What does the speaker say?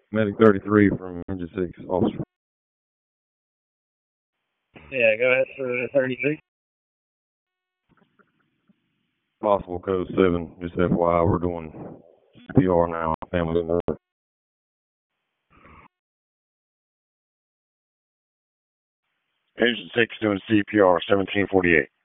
Medic 33 from Engine 6, officer. Yeah, go ahead for 33. Possible code 7, just FYI, we're doing CPR now. Family in the Engine 6 doing CPR, 1748.